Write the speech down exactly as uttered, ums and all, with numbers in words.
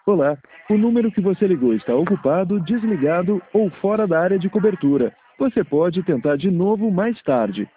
Olá, o número que você ligou está ocupado, desligado ou fora da área de cobertura. Você pode tentar de novo mais tarde.